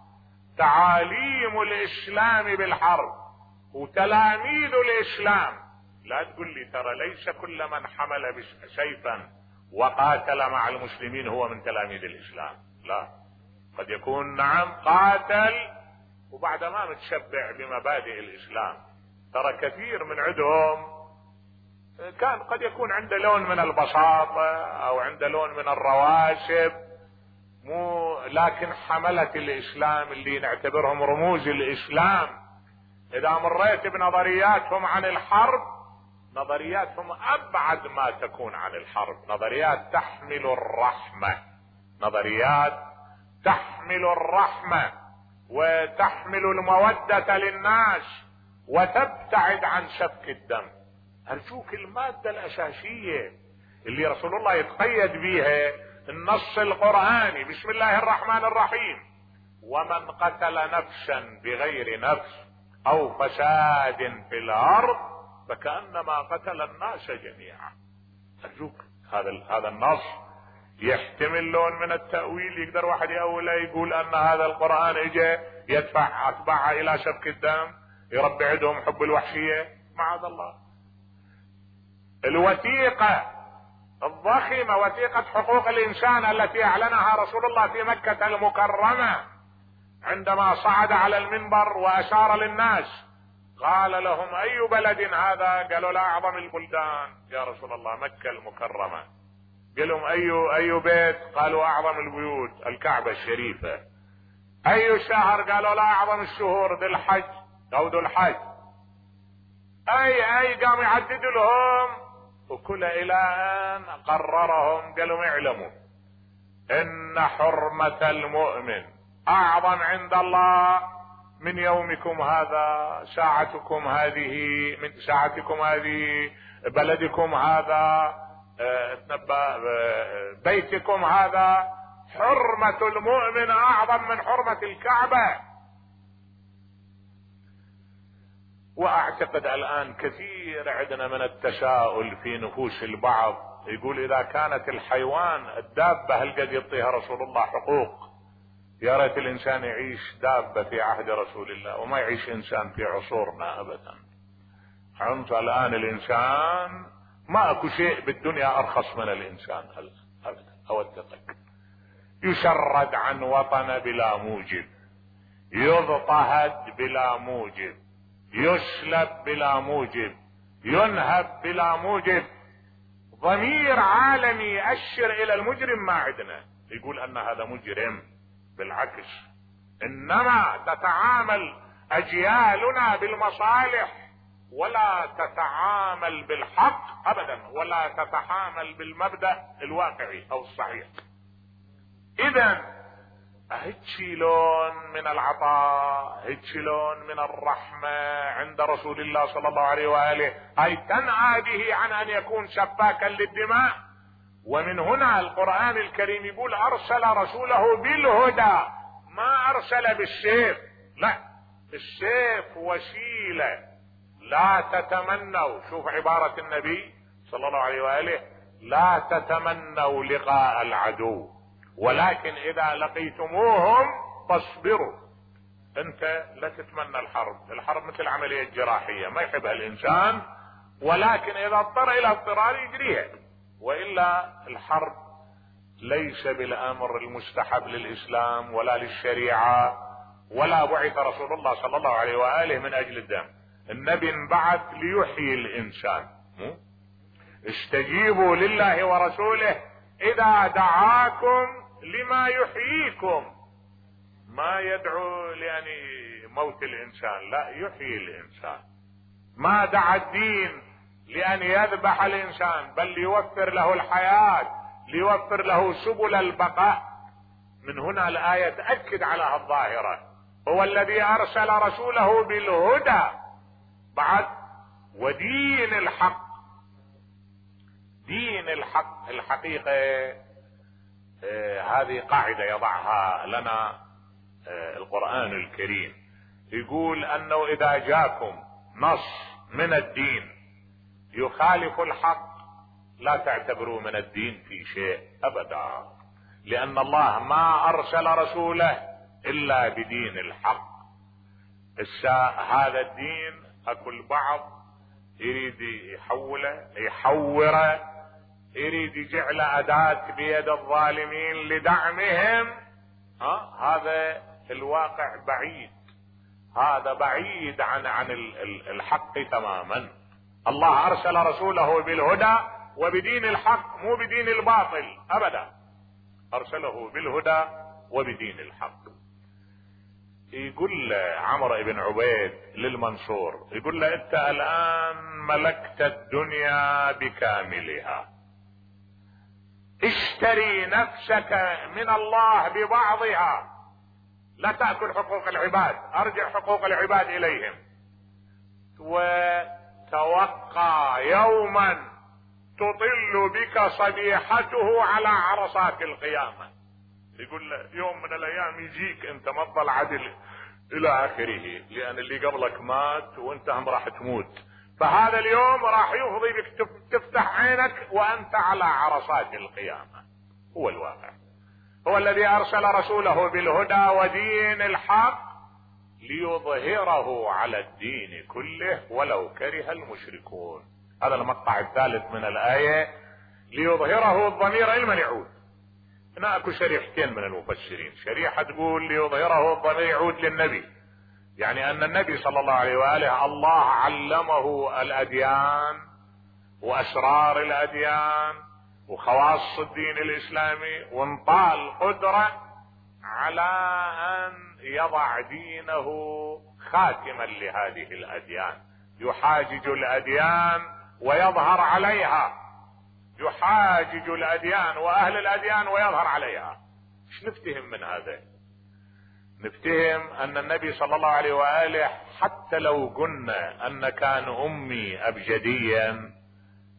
تعاليم الإسلام بالحرب وتلاميذ الإسلام. لا تقول لي ترى ليس كل من حمل سيفا وقاتل مع المسلمين هو من تلاميذ الإسلام، لا، قد يكون نعم قاتل وبعد ما متشبع بمبادئ الإسلام. ترى كثير من عندهم كان قد يكون عنده لون من البساطة او عنده لون من الرواسب، مو لكن حملة الإسلام اللي نعتبرهم رموز الإسلام إذا مريت بنظرياتهم عن الحرب، نظرياتهم أبعد ما تكون عن الحرب، نظريات تحمل الرحمة، نظريات تحمل الرحمة وتحمل المودة للناس وتبتعد عن سفك الدم. أرجوك المادة الأساسية اللي رسول الله يتقيد بها النص القرآني، بسم الله الرحمن الرحيم: ومن قتل نفسا بغير نفس أو فساد في الأرض فكأنما قتل الناس جميعا. أرجوك هذا هذا النص يحتمل لون من التأويل، يقدر واحد يأوله يقول أن هذا القرآن اجى يدفع أتباعه إلى سفك الدم، يربي عندهم حب الوحشية. معاذ الله. الوثيقة الضخمة، وثيقة حقوق الإنسان التي أعلنها رسول الله في مكة المكرمة عندما صعد على المنبر وأشار للناس، قال لهم: أي بلد هذا؟ قالوا: لا، أعظم البلدان يا رسول الله، مكة المكرمة. قال لهم: أي أي بيت؟ قالوا: أعظم البيوت الكعبة الشريفة. أي شهر؟ قالوا: لا، أعظم الشهور ذي الحج أو ذو الحج. أي أي قام يعدد لهم، وكل إلى أن قررهم قالوا: اعلموا إن حرمة المؤمن أعظم عند الله من يومكم هذا، ساعتكم هذه، من ساعتكم هذه، بلدكم هذا، تنبأ بيتكم هذا حرمة المؤمن اعظم من حرمة الكعبة. واعتقد الان كثير عندنا من التساؤل في نفوس البعض، يقول اذا كانت الحيوان الدابة هل قد يعطيها رسول الله حقوق؟ يا ريت الانسان يعيش دابة في عهد رسول الله وما يعيش انسان في عصورنا ابدا. انت الان الانسان ما اكو شيء بالدنيا ارخص من الانسان ابدا. اودقك يشرد عن وطن بلا موجب، يضطهد بلا موجب، يسلب بلا موجب، ينهب بلا موجب. ضمير عالمي يأشر الى المجرم ما عندنا يقول ان هذا مجرم، بالعكس انما تتعامل اجيالنا بالمصالح ولا تتعامل بالحق ابدا، ولا تتعامل بالمبدأ الواقعي او الصحيح. اذا هيجي لون من العطاء، هيجي لون من الرحمة عند رسول الله صلى الله عليه وآله، هاي تنأى به عن ان يكون سفاكا للدماء. ومن هنا القرآن الكريم يقول ارسل رسوله بالهدى، ما ارسل بالسيف، لا، السيف وسيلة. لا تتمنوا، شوف عبارة النبي صلى الله عليه وآله، لا تتمنوا لقاء العدو ولكن اذا لقيتموهم فاصبروا. انت لا تتمنى الحرب، الحرب مثل عملية جراحية ما يحبها الانسان، ولكن اذا اضطر الى اضطرار يجريها، والا الحرب ليس بالامر المستحب للاسلام ولا للشريعة، ولا بعث رسول الله صلى الله عليه وآله من اجل الدم. النبي انبعث ليحيي الانسان. استجيبوا لله ورسوله اذا دعاكم لما يحييكم، ما يدعو لان موت الانسان، لا، يحيي الانسان. ما دعا الدين لان يذبح الانسان، بل ليوفر له الحياة، ليوفر له سبل البقاء. من هنا الآية تأكد على هالظاهرة. هو الذي ارسل رسوله بالهدى بعد ودين الحق. دين الحق الحقيقة آه هذه قاعدة يضعها لنا آه القرآن الكريم، يقول انه اذا جاكم نص من الدين يخالف الحق لا تعتبروا من الدين في شيء ابدا، لان الله ما ارسل رسوله الا بدين الحق. هذا الدين اكو البعض يريد يحوله يحوره، يريد يجعل اداة بيد الظالمين لدعمهم. ها هذا الواقع بعيد، هذا بعيد عن عن الحق تماما. الله ارسل رسوله بالهدى وبدين الحق، مو بدين الباطل ابدا، ارسله بالهدى وبدين الحق. يقول عمرو بن عبيد للمنصور، يقول له انت الان ملكت الدنيا بكاملها، اشتري نفسك من الله ببعضها، لا تأكل حقوق العباد، ارجع حقوق العباد اليهم، وتوقع يوما تطل بك صبيحته على عرصات القيامة. يقول له يوم من الايام يجيك انت ما تظل عدل الى اخره، لان اللي قبلك مات وانت هم راح تموت، فهذا اليوم راح يفضي بك تفتح عينك وانت على عرصات القيامة. هو الواقع. هو الذي ارسل رسوله بالهدى ودين الحق ليظهره على الدين كله ولو كره المشركون. هذا المقطع الثالث من الآية، ليظهره الضمير علما يعود. هنا اكو شريحتين من المفسرين، شريحة تقول ليظهره الضمير يعود للنبي، يعني ان النبي صلى الله عليه وآله الله علمه الاديان واسرار الاديان وخواص الدين الاسلامي، وانطى القدرة على ان يضع دينه خاتما لهذه الاديان، يحاجج الاديان ويظهر عليها، يحاجج الاديان واهل الاديان ويظهر عليها. ايش نفتهم من هذا؟ نفتهم ان النبي صلى الله عليه وآله حتى لو قلنا ان كان امي ابجديا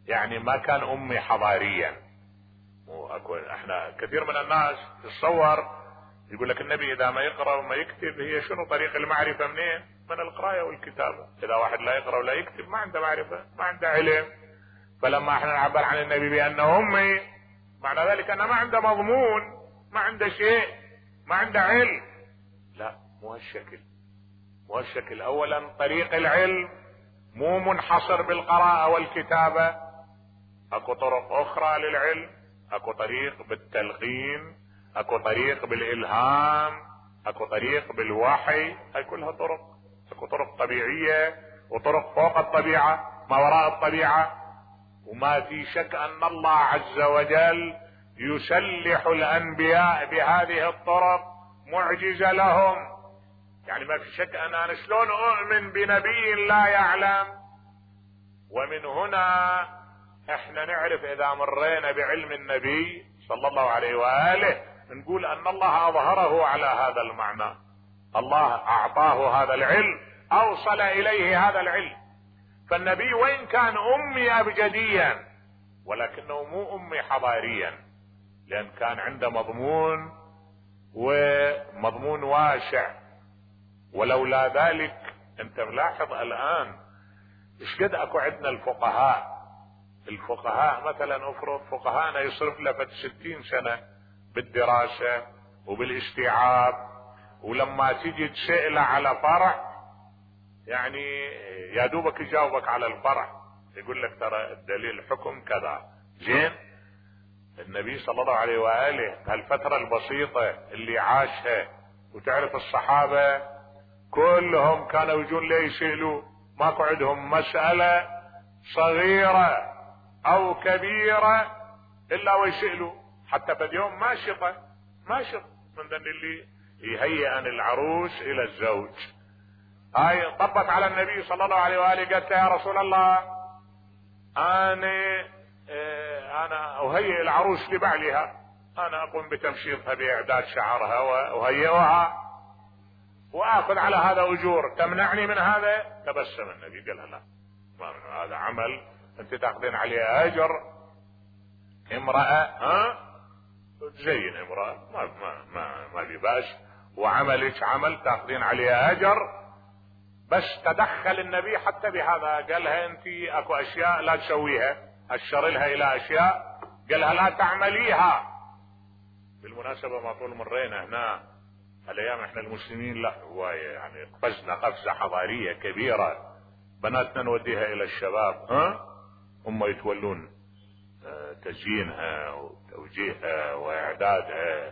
يعني ما كان امي حضاريا. مو اكو احنا كثير من الناس تتصور يقول لك النبي اذا ما يقرأ وما يكتب، هي شنو طريق المعرفة منين؟ من القراءة والكتابة. اذا واحد لا يقرأ ولا يكتب ما عنده معرفة، ما عنده علم. فلما احنا نعبر عن النبي بانه امي، معنى ذلك انه ما عنده مضمون، ما عنده شيء، ما عنده علم. لا، مو هالشكل، مو هالشكل. اولا طريق العلم مو منحصر بالقراءة والكتابة، اكو طرق اخرى للعلم. اكو طريق بالتلقين، اكو طريق بالالهام، اكو طريق بالوحي. هاي كلها طرق. اكو طرق طبيعية وطرق فوق الطبيعة، ما وراء الطبيعة. وما في شك ان الله عز وجل يسلح الانبياء بهذه الطرق معجزة لهم. يعني ما في شك ان انا شلون اؤمن بنبي لا يعلم. ومن هنا احنا نعرف اذا مرينا بعلم النبي صلى الله عليه وآله نقول ان الله اظهره على هذا المعنى. الله اعطاه هذا العلم، اوصل اليه هذا العلم. فالنبي وان كان امي ابجديا ولكنه مو امي حضاريا، لان كان عنده مضمون ومضمون واسع. ولولا ذلك انت ملاحظ الان ايش قد اكو عندنا الفقهاء. الفقهاء مثلا افرض فقهاءنا يصرف له فد ستين سنة بالدراسة وبالاستيعاب، ولما تيجي تسأله على فرع يعني يا دوبك يجاوبك على الفرع، يقول لك ترى الدليل حكم كذا. زين، النبي صلى الله عليه وآله هالفترة البسيطة اللي عاشها، وتعرف الصحابة كلهم كانوا يجون ليه يسألوا، ماكو عندهم مسألة صغيرة او كبيرة الا ويسألوا. حتى في اليوم ماشطة ماشط من ذن اللي يهيئ العروس الى الزوج. هاي طبت على النبي صلى الله عليه وآله، قالت يا رسول الله انا اه انا اهيئ العروس لبعلها، انا اقوم بتمشيطها باعداد شعرها واهيئها واخذ على هذا اجور، تمنعني من هذا؟ تبسم النبي قال لا، ما هذا عمل انت تاخذين عليه اجر. امرأة ها تزين امرأة ما ما ما, ما بباس، وعملك عمل تاخذين عليه اجر. بس تدخل النبي حتى بهذا، قالها انت اكو اشياء لا تسويها، اشر لها الى اشياء قالها لا تعمليها. بالمناسبة ما طول مرينا هنا الايام احنا المسلمين لا هواية يعني قفزنا قفزة حضارية كبيرة. بناتنا نوديها الى الشباب، ها هم يتولون تزيينها وتوجيهها واعدادها.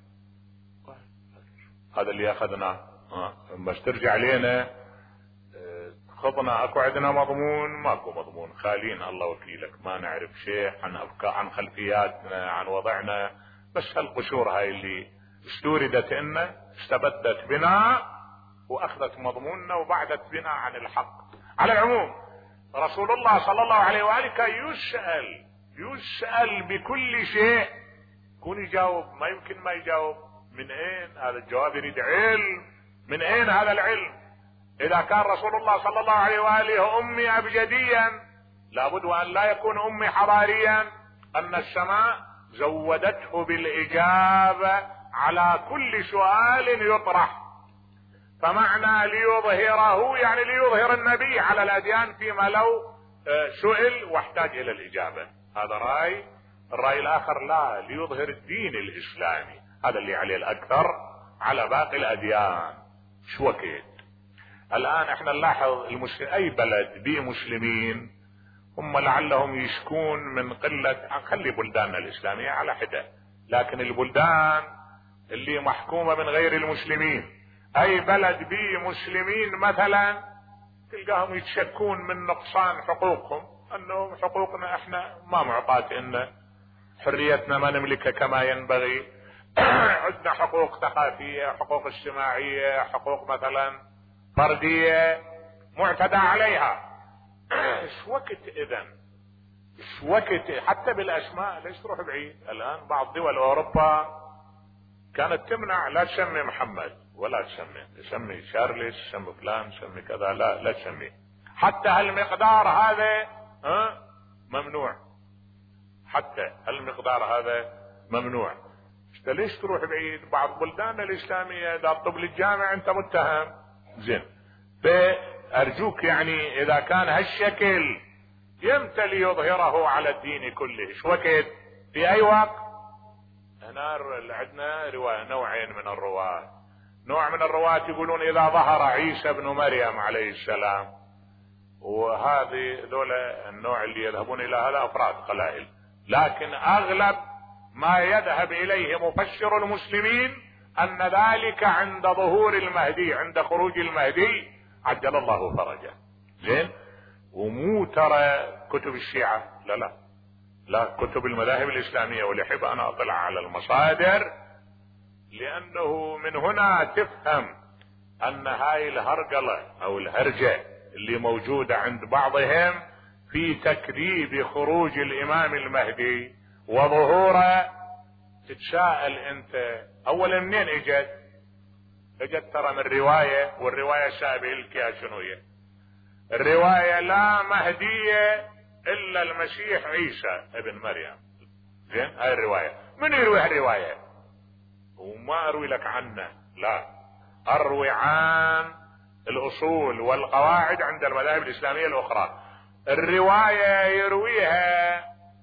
هذا اللي اخذناه. بس ترجع لنا خطنا اكو عندنا مضمون؟ ماكو مضمون، خالين الله وكيلك، ما نعرف شيء عن افكار، عن خلفياتنا، عن وضعنا. بس هالقشور هاي اللي استوردت لنا استبدت بنا واخذت مضموننا وبعدت بنا عن الحق. على العموم رسول الله صلى الله عليه وآله كان يسأل يسأل بكل شيء، كون يجاوب، ما يمكن ما يجاوب. من اين هذا الجواب؟ يريد علم. من اين هذا العلم؟ اذا كان رسول الله صلى الله عليه وآله امي ابجديا لابد وان لا يكون امي حضاريا. ان السماء زودته بالاجابة على كل سؤال يطرح. فمعنى ليظهره يعني ليظهر النبي على الاديان فيما لو سئل واحتاج الى الاجابة. هذا رأي. الرأي الاخر لا، ليظهر الدين الاسلامي، هذا اللي عليه الاكثر على باقي الاديان. شو وقت الان احنا نلاحظ المسلم اي بلد بيه مسلمين هم لعلهم يشكون من قلة، خلي بلداننا الاسلامية على حدة، لكن البلدان اللي محكومة من غير المسلمين، اي بلد بيه مسلمين مثلا تلقاهم يتشكون من نقصان حقوقهم، انه حقوقنا احنا ما معطات، ان حريتنا ما نملكها كما ينبغي، عندنا حقوق ثقافية، حقوق اجتماعية، حقوق مثلا فردية معتدى عليها. ايش وقت اذن ايش وقت حتى بالاسماء؟ ليش تروح بعيد؟ الان بعض دول اوروبا كانت تمنع، لا تسمي محمد ولا تسمي، تسمي شارلز، تسمي فلان، تسمي كذا، لا لا تسمي. حتى هالمقدار هذا ها ممنوع، حتى المقدار هذا ممنوع. انت ليش تروح بعيد؟ بعض بلداننا الاسلاميه اذا طب للجامع انت متهم، زين. فارجوك يعني اذا كان هالشكل يمتى ليظهره على الدين كله؟ ايش وقت؟ في اي وقت؟ هنا عندنا روايه نوعين من الرواه. نوع من الرواة يقولون اذا ظهر عيسى ابن مريم عليه السلام، وهذه ذول النوع اللي يذهبون الى هذا افراد قلائل، لكن اغلب ما يذهب اليه مفسر المسلمين ان ذلك عند ظهور المهدي، عند خروج المهدي عجل الله فرجه. زين. ومو ترى كتب الشيعة، لا لا لا، كتب المذاهب الاسلامية، واللي يحب انا اطلع على المصادر، لانه من هنا تفهم ان هاي الهرجلة او الهرجة اللي موجودة عند بعضهم في تكذيب خروج الامام المهدي وظهوره، تتساءل انت اولا منين اجت؟ اجت ترى من رواية، والرواية شابه لك شنو هي؟ الرواية لا مهدية الا المسيح عيسى ابن مريم. زين. هاي الرواية من يروي هالرواية؟ وما اروي لك عنه، لا، اروي عن الاصول والقواعد عند المذاهب الاسلامية الاخرى. الرواية يرويها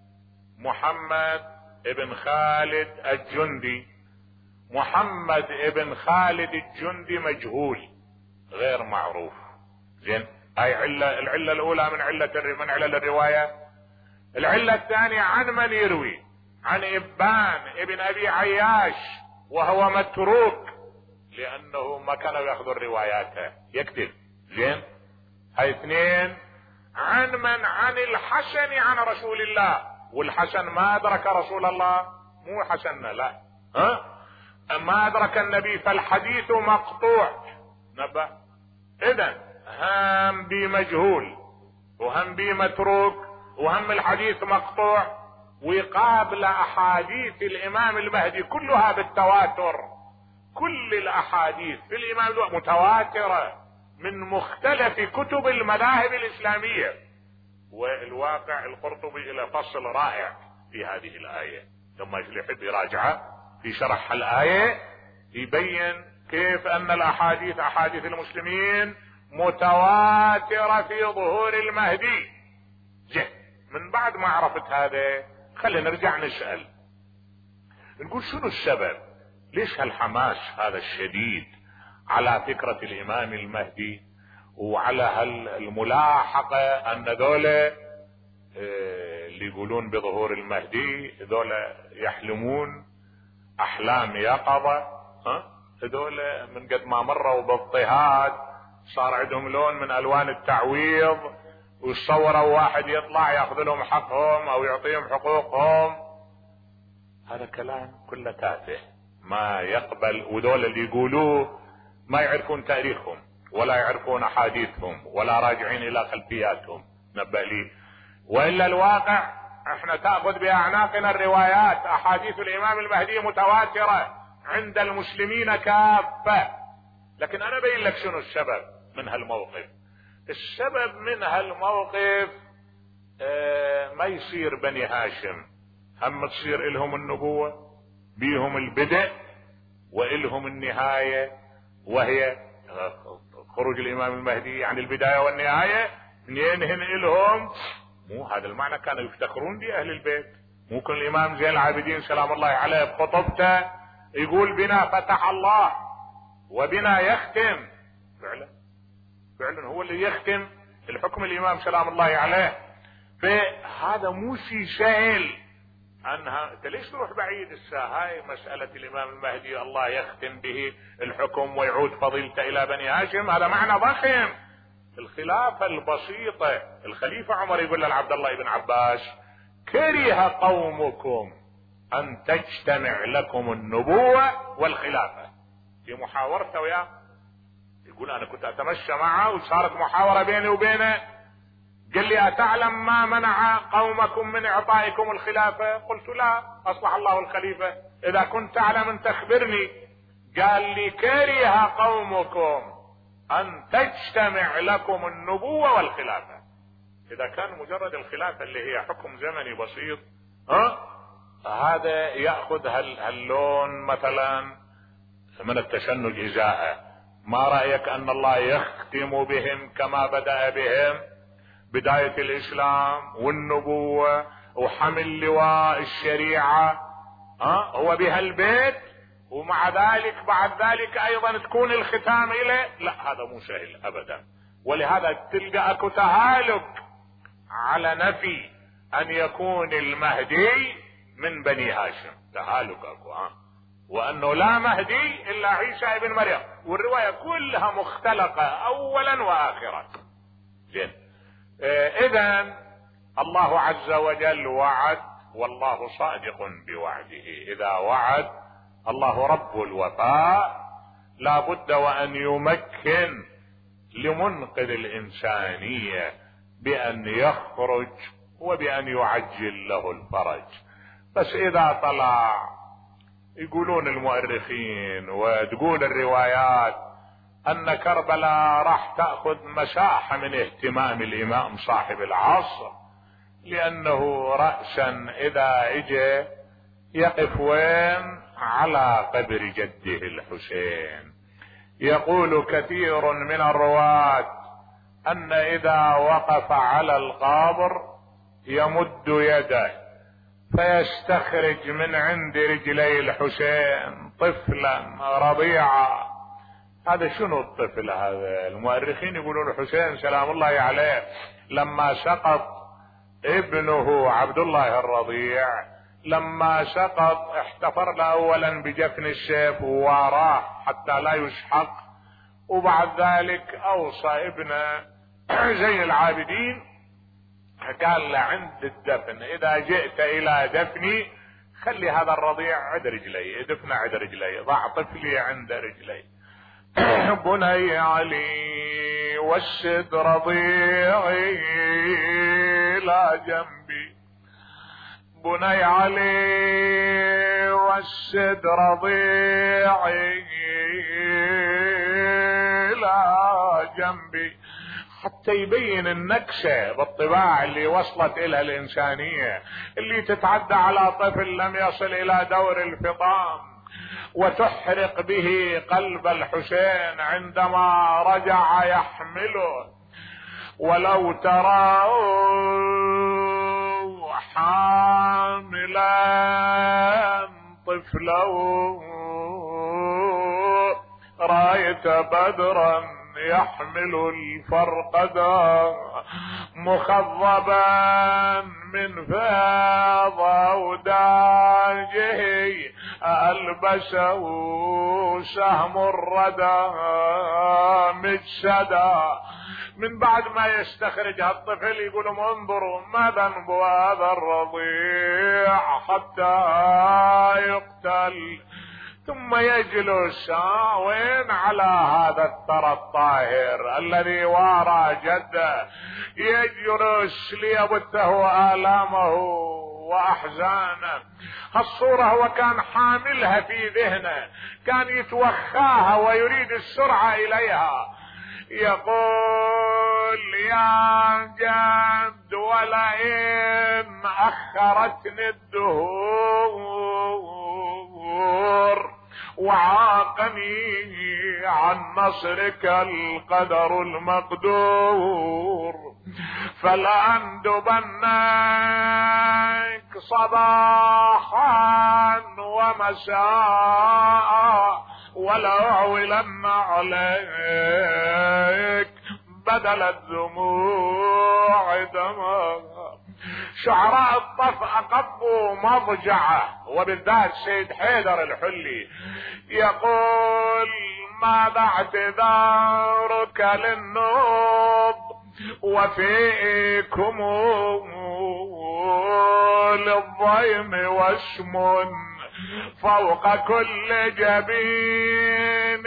محمد ابن خالد الجندي. محمد ابن خالد الجندي مجهول غير معروف. زين. هاي علة، العلة الاولى من علة من علل الرواية. العلة الثانية عن من يروي؟ عن ابان ابن ابي عياش، وهو متروك لانه ما كانوا ياخذوا رواياته، يكذب. زين. هاي اثنين. عن من؟ عن الحسن عن رسول الله، والحسن ما ادرك رسول الله، مو حسننا لا، ها، ما ادرك النبي، فالحديث مقطوع. نبه. اذا هم بي مجهول، وهم بي متروك، وهم الحديث مقطوع، وقابل احاديث الامام المهدي كلها بالتواتر. كل الاحاديث في الامام متواترة من مختلف كتب المذاهب الاسلامية. والواقع القرطبي الى فصل رائع في هذه الاية، ثم اللي يحب يراجعه في شرح الاية يبين كيف ان الاحاديث احاديث المسلمين متواترة في ظهور المهدي. جه. من بعد ما عرفت هذا خلينا نرجع نسأل، نقول شنو السبب؟ ليش هالحماس هذا الشديد على فكرة الامام المهدي، وعلى هالملاحقة ان ذولا اللي يقولون بظهور المهدي ذولا يحلمون احلام يقظة؟ ها، هذولا من قد ما مروا باضطهاد صار عندهم لون من الوان التعويض، ويتصوروا واحد يطلع ياخذ لهم حقهم او يعطيهم حقوقهم. هذا كلام كله تافه ما يقبل. وذول اللي يقولوه ما يعرفون تاريخهم، ولا يعرفون احاديثهم، ولا راجعين الى خلفياتهم. نبأ لي. والا الواقع احنا تاخذ باعناقنا الروايات. احاديث الامام المهدي متواترة عند المسلمين كافة، لكن انا بين لك شنو السبب من هالموقف. السبب من هالموقف اه ما يصير بني هاشم هم تصير الهم النبوة، بيهم البدء والهم النهاية، وهي خروج الامام المهدي، يعني البداية والنهاية منينهن الهم. مو هذا المعنى كانوا يفتخرون به اهل البيت. مو كل الامام زين العابدين سلام الله عليه بخطبته يقول بنا فتح الله وبنا يختم. فعلا فعلا هو اللي يختم الحكم الامام سلام الله عليه. فهذا مو شيء سهل عنها. انت ليش تروح بعيد؟ الساعة هاي مسألة الامام المهدي الله يختم به الحكم ويعود فضيلته الى بني هاشم، هذا معنى ضخم. الخلافة البسيطة، الخليفة عمر يقول لعبد الله بن عباس كره قومكم ان تجتمع لكم النبوة والخلافة. في محاورته وياه يقول انا كنت اتمشى معه وصارت محاورة بيني وبينه، قال لي اتعلم ما منع قومكم من اعطائكم الخلافة؟ قلت لا، اصلح الله الخليفة، اذا كنت تعلم ان تخبرني. قال لي كره قومكم ان تجتمع لكم النبوة والخلافة. اذا كان مجرد الخلافة اللي هي حكم زمني بسيط ها هذا يأخذ هاللون مثلا من التشنج ازاءه. ما رأيك ان الله يختم بهم كما بدأ بهم بداية الاسلام والنبوة وحمل لواء الشريعة ها هو بهالبيت، ومع ذلك بعد ذلك ايضا تكون الختام اليه؟ لا، هذا مو سهل ابدا. ولهذا تلقى اكو تهالك على نفي ان يكون المهدي من بني هاشم، تهالك اكو ها وانه لا مهدي الا عيسى ابن مريم، والرواية كلها مختلقة اولا واخرا. زين، اذا الله عز وجل وعد والله صادق بوعده. اذا وعد الله رب الوفاء لا بد وان يمكن لمنقذ الانسانية بان يخرج وبان يعجل له الفرج. بس اذا طلع يقولون المؤرخين وتقول الروايات ان كربلاء راح تأخذ مساحة من اهتمام الامام صاحب العصر، لانه رأسا اذا اجى يقف وين؟ على قبر جده الحسين. يقول كثير من الرواة ان اذا وقف على القبر يمد يده فيستخرج من عند رجلي الحسين طفلا رضيعا. هذا شنو الطفل هذا؟ المؤرخين يقولون الحسين سلام الله عليه لما سقط ابنه عبد الله الرضيع، لما سقط احتفر له اولا بجفن السيف وواراه حتى لا يسحق، وبعد ذلك اوصى ابنه زين العابدين قال له عند الدفن اذا جئت الى دفني خلي هذا الرضيع عند رجلي، دفنه عند رجلي، ضع طفلي عند رجلي. بني علي والشد رضيعي لا جنبي، بني علي والشد رضيعي لا جنبي، حتى يبين النكسة بالطباع اللي وصلت الها الانسانية، اللي تتعدى على طفل لم يصل الى دور الفطام، وتحرق به قلب الحسين عندما رجع يحمله. ولو ترى حاملا طفله رايت بدرا يحمل الفرقدا مخضبا من فاض وداجه ألبسه سهم الردى مجسدا. من بعد ما يستخرج هالطفل يقولون انظروا ما ذنب هذا الرضيع حتى يقتل، ثم يجلس وين على هذا الثرى الطاهر الذي وارى جده، يجلس ليبثه آلامه وأحزانه. هالصورة هو كان حاملها في ذهنه، كان يتوخاها ويريد السرعة إليها. يقول يا جد ولئن أخرتني الدهور وعاقني عن نصرك القدر المقدور فلأندبنك صباحا ومساء ولأعولن عليك بدل الدموع دما. شعراء الطف أقبوا مضجعه، وبالذات سيد حيدر الحلي يقول ماذا اعتذارك للنوب وفيكم للضيم وشم فوق كل جبين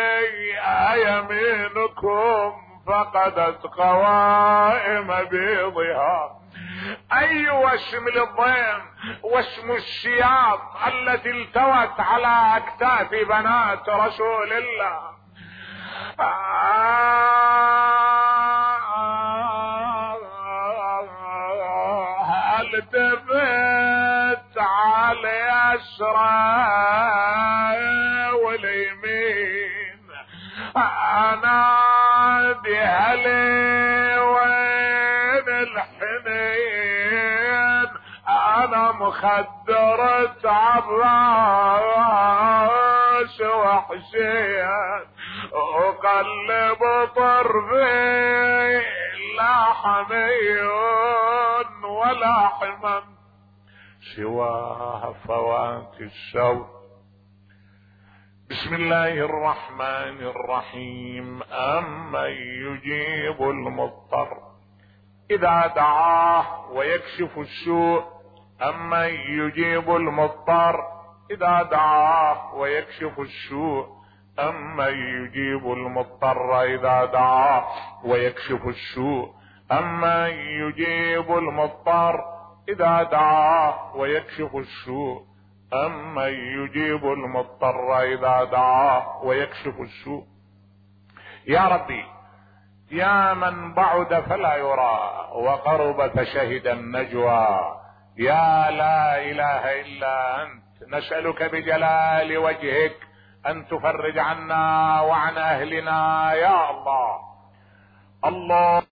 أيمينكم فقدت قوائم بيضها. اي وشم للضيم؟ وشم الشياط التي التوت على اكتاف بنات رسول الله. آه يسرى واليمين، انادي هلي وين الحنين، انا مخدرة عباس وحسين، اقلب طرفي لا حمي ولا حمم سواها فوات الشوق. بسم الله الرحمن الرحيم. أمن يجيب المضطر إذا دعاه ويكشف السوء، أمن يجيب المضطر إذا دعاه ويكشف السوء، أمن يجيب المضطر إذا دعاه ويكشف السوء، أمن يجيب المضطر إذا دعاه ويكشف السوء، أمن يجيب المضطر إذا دعاه ويكشف السوء. يا ربي يا من بعد فلا يرى وقرب فشهد النجوى، يا لا إله إلا أنت، نسألك بجلال وجهك أن تفرج عنا وعن أهلنا يا الله. الله